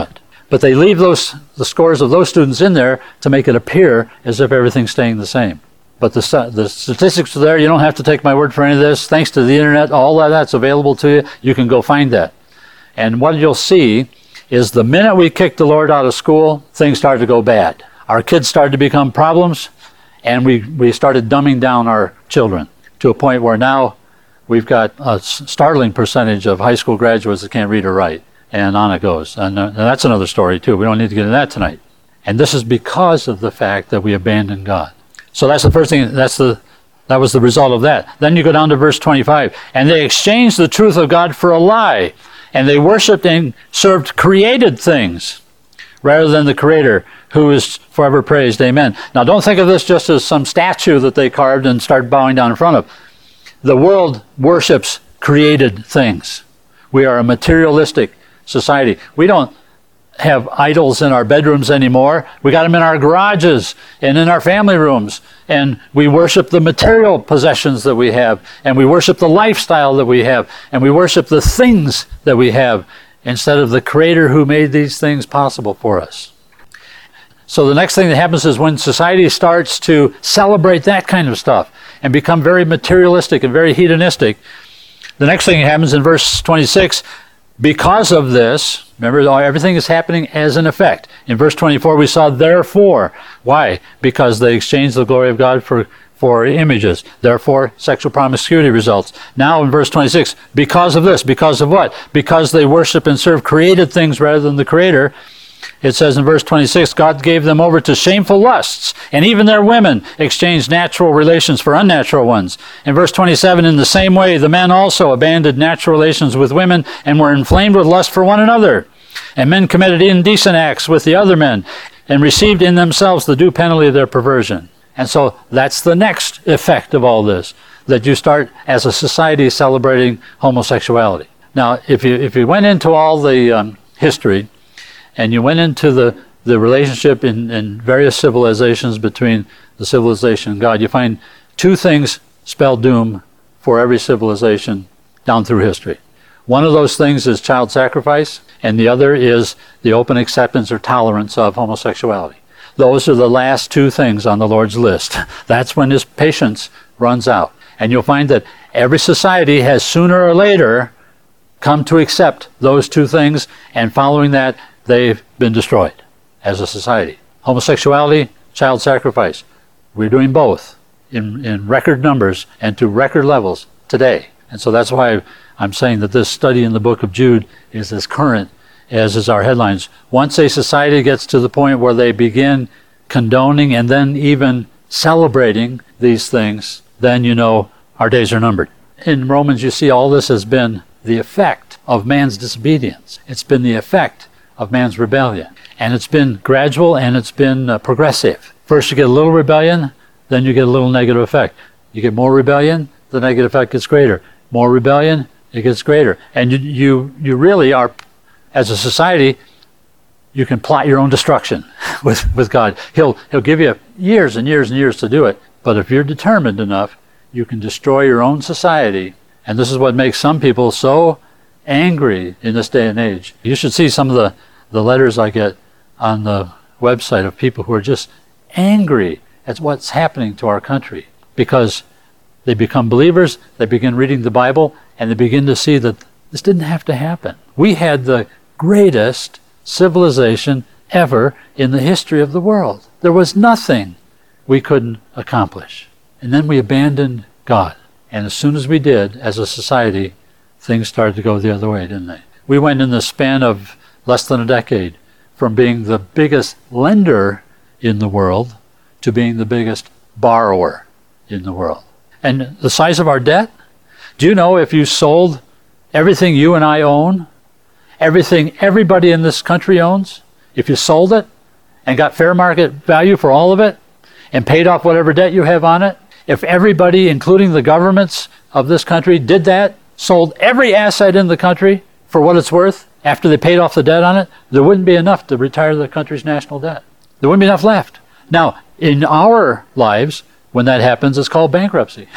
But they leave the scores of those students in there to make it appear as if everything's staying the same. But the statistics are there. You don't have to take my word for any of this. Thanks to the internet, all of that's available to you. You can go find that. And what you'll see is the minute we kicked the Lord out of school, things started to go bad. Our kids started to become problems, and we started dumbing down our children to a point where now we've got a startling percentage of high school graduates that can't read or write. And on it goes. And that's another story, too. We don't need to get into that tonight. And this is because of the fact that we abandoned God. So that's the first thing. That was the result of that. Then you go down to verse 25. And they exchanged the truth of God for a lie. And they worshipped and served created things rather than the Creator, who is forever praised. Amen. Now don't think of this just as some statue that they carved and started bowing down in front of. The world worships created things. We are a materialistic society. We don't have idols in our bedrooms anymore. We got them in our garages and in our family rooms. And we worship the material possessions that we have. And we worship the lifestyle that we have. And we worship the things that we have instead of the Creator who made these things possible for us. So the next thing that happens is when society starts to celebrate that kind of stuff and become very materialistic and very hedonistic, the next thing that happens in verse 26, because of this, remember, everything is happening as an effect. In verse 24, we saw therefore. Why? Because they exchanged the glory of God for images. Therefore, sexual promiscuity results. Now in verse 26, because of this, because of what? Because they worship and serve created things rather than the Creator. It says in verse 26, God gave them over to shameful lusts, and even their women exchanged natural relations for unnatural ones. In verse 27, in the same way, the men also abandoned natural relations with women and were inflamed with lust for one another. And men committed indecent acts with the other men and received in themselves the due penalty of their perversion. And so that's the next effect of all this, that you start as a society celebrating homosexuality. Now, if you went into all the history, and you went into the relationship in various civilizations between the civilization and God, you find two things spell doom for every civilization down through history. One of those things is child sacrifice, and the other is the open acceptance or tolerance of homosexuality. Those are the last two things on the Lord's list. That's when His patience runs out. And you'll find that every society has sooner or later come to accept those two things, and following that, they've been destroyed as a society. Homosexuality, child sacrifice. We're doing both in record numbers and to record levels today. And so that's why I'm saying that this study in the book of Jude is as current as is our headlines. Once a society gets to the point where they begin condoning and then even celebrating these things, then you know our days are numbered. In Romans, you see all this has been the effect of man's disobedience. It's been the effect of man's rebellion. And it's been gradual and it's been progressive. First you get a little rebellion, then you get a little negative effect. You get more rebellion, the negative effect gets greater. More rebellion, it gets greater. And you really are, as a society, you can plot your own destruction with God. He'll give you years and years and years to do it. But if you're determined enough, you can destroy your own society. And this is what makes some people so angry in this day and age. You should see some of the letters I get on the website of people who are just angry at what's happening to our country because they become believers, they begin reading the Bible, and they begin to see that this didn't have to happen. We had the greatest civilization ever in the history of the world. There was nothing we couldn't accomplish. And then we abandoned God. And as soon as we did, as a society, things started to go the other way, didn't they? We went in the span of less than a decade from being the biggest lender in the world to being the biggest borrower in the world. And the size of our debt? Do you know if you sold everything you and I own, everything everybody in this country owns, if you sold it and got fair market value for all of it and paid off whatever debt you have on it, if everybody, including the governments of this country, did that, sold every asset in the country for what it's worth after they paid off the debt on it, there wouldn't be enough to retire the country's national debt. There wouldn't be enough left. Now, in our lives, when that happens, it's called bankruptcy.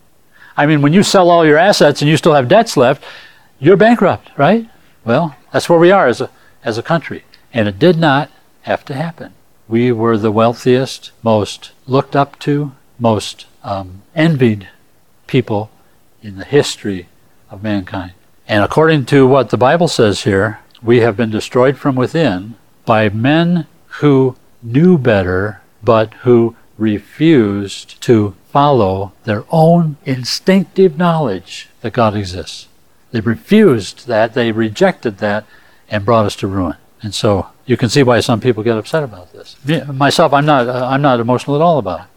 I mean, when you sell all your assets and you still have debts left, you're bankrupt, right? Well, that's where we are as a country. And it did not have to happen. We were the wealthiest, most looked up to, most envied people in the history of mankind. And according to what the Bible says here, we have been destroyed from within by men who knew better, but who refused to follow their own instinctive knowledge that God exists. They refused that, they rejected that, and brought us to ruin. And so you can see why some people get upset about this. Myself, I'm not emotional at all about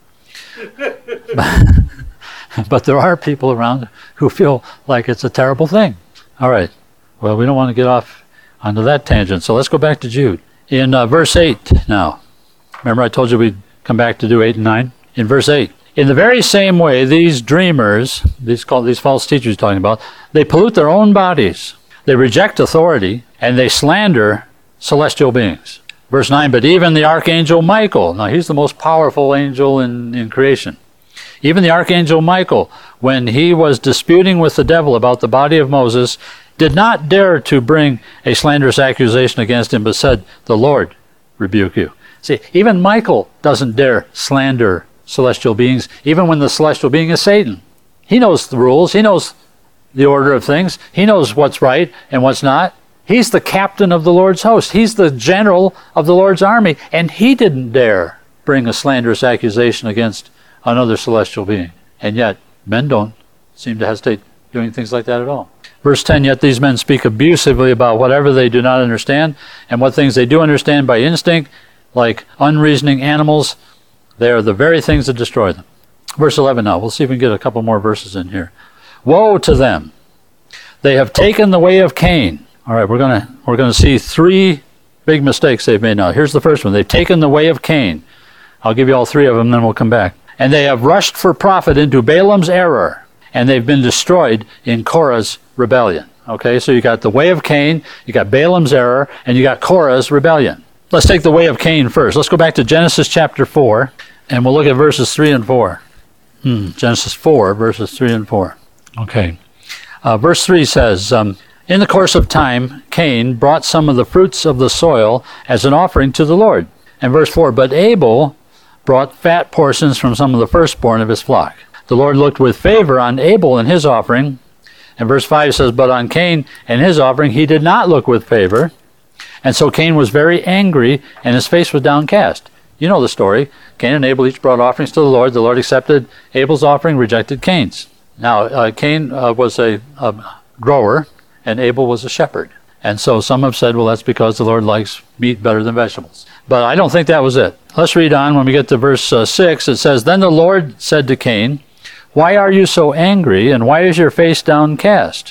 it. But there are people around who feel like it's a terrible thing. All right. Well, we don't want to get off onto that tangent. So let's go back to Jude. In verse 8 now. Remember I told you we'd come back to do 8 and 9? In verse 8. In the very same way, these dreamers, these false teachers talking about, they pollute their own bodies. They reject authority, and they slander celestial beings. Verse 9, but even the archangel Michael, now he's the most powerful angel in creation. Even the archangel Michael, when he was disputing with the devil about the body of Moses, did not dare to bring a slanderous accusation against him, but said, the Lord rebuke you. See, even Michael doesn't dare slander celestial beings, even when the celestial being is Satan. He knows the rules. He knows the order of things. He knows what's right and what's not. He's the captain of the Lord's host. He's the general of the Lord's army, and he didn't dare bring a slanderous accusation against another celestial being. And yet, men don't seem to hesitate doing things like that at all. Verse 10, yet these men speak abusively about whatever they do not understand, and what things they do understand by instinct, like unreasoning animals. They are the very things that destroy them. Verse 11 now. We'll see if we can get a couple more verses in here. Woe to them! They have taken the way of Cain. All right, we're gonna see 3 big mistakes they've made now. Here's the first one. They've taken the way of Cain. I'll give you all 3 of them, then we'll come back. And they have rushed for profit into Balaam's error, and they've been destroyed in Korah's rebellion. Okay, so you got the way of Cain, you got Balaam's error, and you got Korah's rebellion. Let's take the way of Cain first. Let's go back to Genesis chapter 4, and we'll look at verses 3 and 4. Genesis 4, verses 3 and 4. Okay. Verse 3 says, in the course of time, Cain brought some of the fruits of the soil as an offering to the Lord. And verse 4, but Abel brought fat portions from some of the firstborn of his flock. The Lord looked with favor on Abel and his offering. And verse 5 says, but on Cain and his offering he did not look with favor. And so Cain was very angry, and his face was downcast. You know the story. Cain and Abel each brought offerings to the Lord. The Lord accepted Abel's offering, rejected Cain's. Now, Cain was a grower, and Abel was a shepherd. And so some have said, well, that's because the Lord likes meat better than vegetables. But I don't think that was it. Let's read on. When we get to verse 6, it says, then the Lord said to Cain, why are you so angry, and why is your face downcast?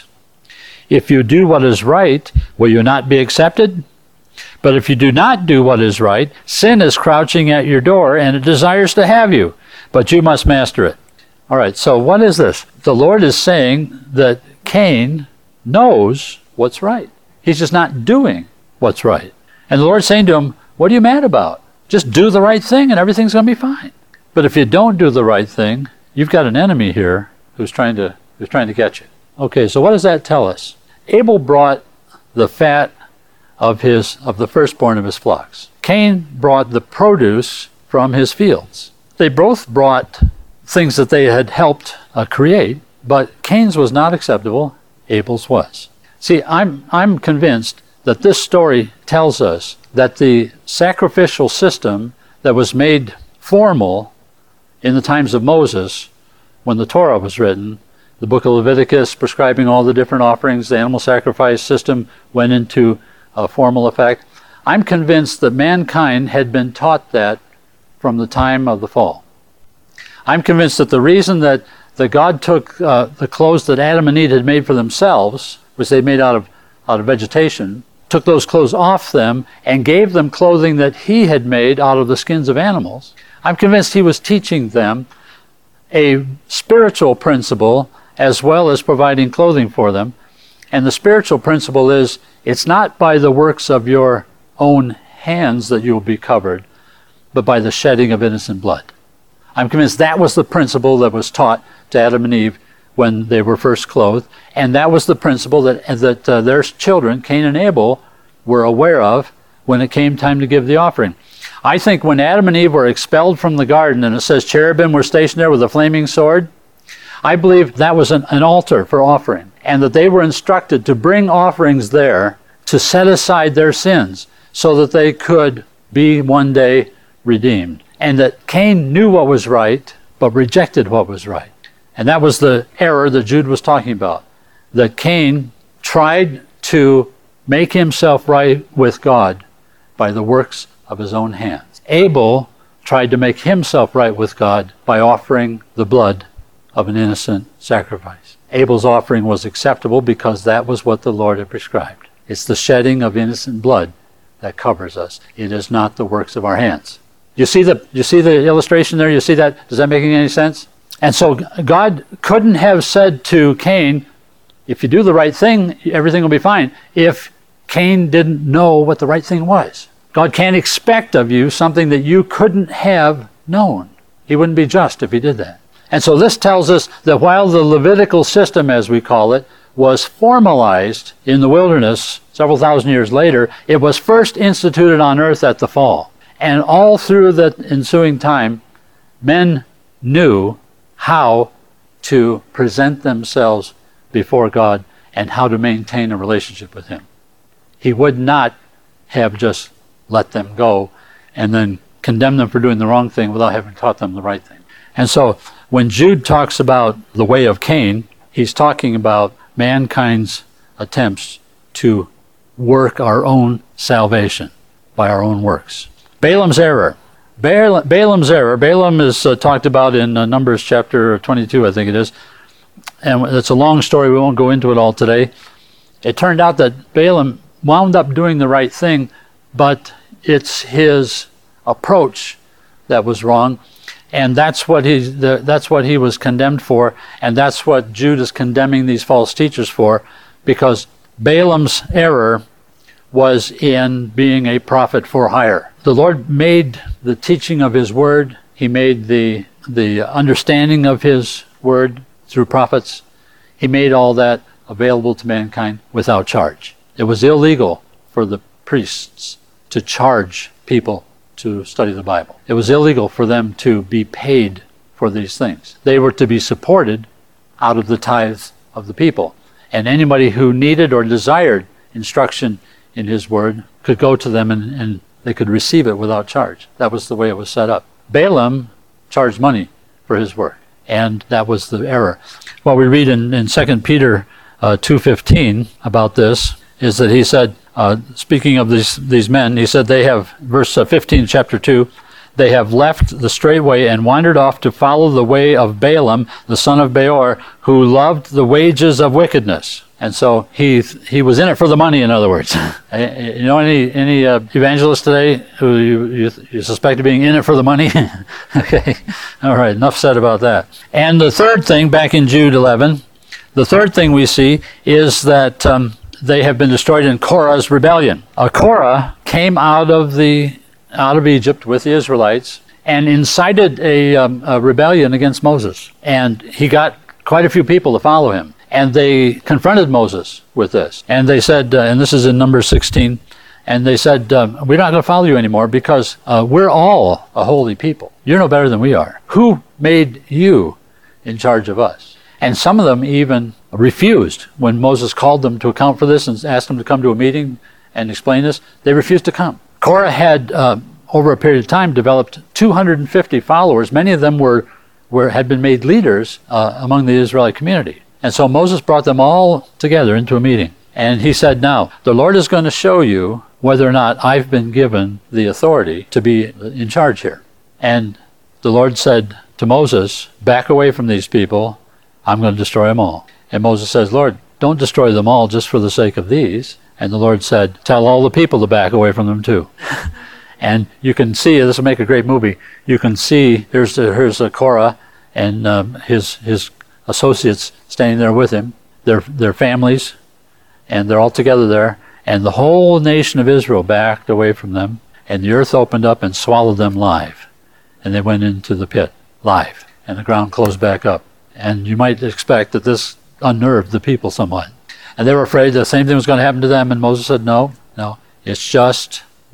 If you do what is right, will you not be accepted? But if you do not do what is right, sin is crouching at your door, and it desires to have you, but you must master it. All right, so what is this? The Lord is saying that Cain knows what's right. He's just not doing what's right. And the Lord's saying to him, what are you mad about? Just do the right thing and everything's going to be fine. But if you don't do the right thing, you've got an enemy here who's trying to get you. Okay, so what does that tell us? Abel brought the fat of the firstborn of his flocks. Cain brought the produce from his fields. They both brought things that they had helped create, but Cain's was not acceptable, Abel's was. See, I'm convinced that this story tells us that the sacrificial system that was made formal in the times of Moses, when the Torah was written, the book of Leviticus prescribing all the different offerings, the animal sacrifice system went into formal effect. I'm convinced that mankind had been taught that from the time of the fall. I'm convinced that the reason that God took the clothes that Adam and Eve had made for themselves, which they made out of vegetation, took those clothes off them and gave them clothing that he had made out of the skins of animals. I'm convinced he was teaching them a spiritual principle as well as providing clothing for them. And the spiritual principle is, it's not by the works of your own hands that you will be covered, but by the shedding of innocent blood. I'm convinced that was the principle that was taught to Adam and Eve when they were first clothed, and that was the principle that their children, Cain and Abel, were aware of when it came time to give the offering. I think when Adam and Eve were expelled from the garden, and it says cherubim were stationed there with a flaming sword, I believe that was an altar for offering, and that they were instructed to bring offerings there to set aside their sins so that they could be one day redeemed. And that Cain knew what was right, but rejected what was right. And that was the error that Jude was talking about. That Cain tried to make himself right with God by the works of his own hands. Abel tried to make himself right with God by offering the blood of an innocent sacrifice. Abel's offering was acceptable because that was what the Lord had prescribed. It's the shedding of innocent blood that covers us. It is not the works of our hands. You see the illustration there? You see that? Does that make any sense? And so God couldn't have said to Cain, if you do the right thing, everything will be fine, if Cain didn't know what the right thing was. God can't expect of you something that you couldn't have known. He wouldn't be just if he did that. And so this tells us that while the Levitical system, as we call it, was formalized in the wilderness several thousand years later, it was first instituted on earth at the fall. And all through the ensuing time, men knew how to present themselves before God and how to maintain a relationship with him. He would not have just let them go and then condemn them for doing the wrong thing without having taught them the right thing. And so when Jude talks about the way of Cain, he's talking about mankind's attempts to work our own salvation by our own works. Balaam's error. Balaam's error. Balaam is talked about in Numbers chapter 22, I think it is. And it's a long story. We won't go into it all today. It turned out that Balaam wound up doing the right thing, but it's his approach that was wrong. And that's what he was condemned for. And that's what Jude is condemning these false teachers for, because Balaam's error was in being a prophet for hire. The Lord made the teaching of his word, he made the understanding of his word through prophets, he made all that available to mankind without charge. It was illegal for the priests to charge people to study the Bible. It was illegal for them to be paid for these things. They were to be supported out of the tithes of the people. And anybody who needed or desired instruction in his word could go to them and they could receive it without charge. That was the way it was set up. Balaam charged money for his work, and that was the error. What we read in 2 Peter 2:15 about this is that he said, speaking of these men, he said they have, verse 15, chapter 2, they have left the straight way and wandered off to follow the way of Balaam, the son of Beor, who loved the wages of wickedness. And so he was in it for the money, in other words. You know any evangelists today who you suspect of being in it for the money? Okay, all right, enough said about that. And the third thing, back in Jude 11, the third thing we see is that they have been destroyed in Korah's rebellion. Korah came out of Egypt with the Israelites and incited a rebellion against Moses. And he got quite a few people to follow him. And they confronted Moses with this. And they said, and this is in Numbers 16, and they said, we're not going to follow you anymore because we're all a holy people. You're no better than we are. Who made you in charge of us? And some of them even refused when Moses called them to account for this and asked them to come to a meeting and explain this. They refused to come. Korah had, over a period of time, developed 250 followers. Many of them had been made leaders among the Israelite community. And so Moses brought them all together into a meeting. And he said, now, the Lord is going to show you whether or not I've been given the authority to be in charge here. And the Lord said to Moses, back away from these people. I'm going to destroy them all. And Moses says, Lord, don't destroy them all just for the sake of these. And the Lord said, tell all the people to back away from them too. And you can see, this will make a great movie, you can see, here's Korah and his associates standing there with him, their families, and they're all together there, and the whole nation of Israel backed away from them, and the earth opened up and swallowed them live, and they went into the pit live, and the ground closed back up. And you might expect that this unnerved the people somewhat, and they were afraid the same thing was going to happen to them. And Moses said, no, it's just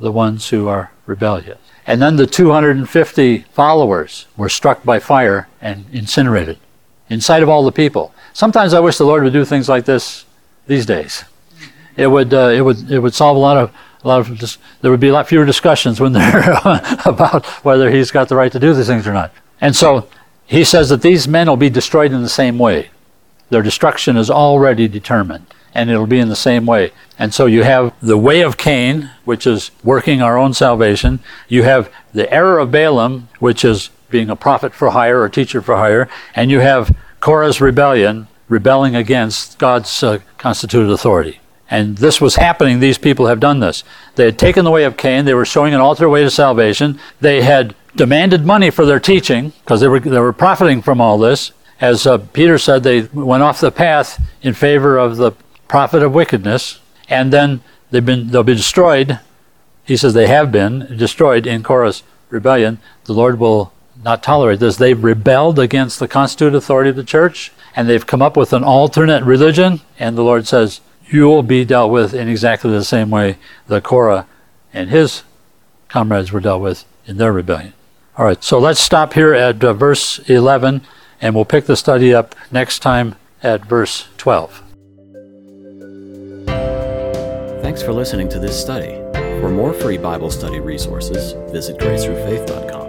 the ones who are rebellious. And then the 250 followers were struck by fire and incinerated in sight of all the people. Sometimes I wish the Lord would do things like this these days. It would solve a lot of there would be a lot fewer discussions when they're about whether he's got the right to do these things or not. And so he says that these men will be destroyed in the same way. Their destruction is already determined, and it'll be in the same way. And so you have the way of Cain, which is working our own salvation. You have the error of Balaam, which is being a prophet for hire or teacher for hire. And you have Korah's rebellion, rebelling against God's constituted authority. And this was happening. These people have done this. They had taken the way of Cain. They were showing an alternate way to salvation. They had demanded money for their teaching because they were profiting from all this. As Peter said, they went off the path in favor of the prophet of wickedness, and then they'll be destroyed. He says they have been destroyed in Korah's rebellion. The Lord will not tolerate this. They've rebelled against the constituted authority of the church, and they've come up with an alternate religion, and the Lord says, you will be dealt with in exactly the same way that Korah and his comrades were dealt with in their rebellion. All right, so let's stop here at verse 11, and we'll pick the study up next time at verse 12. Thanks for listening to this study. For more free Bible study resources, visit gracethroughfaith.com.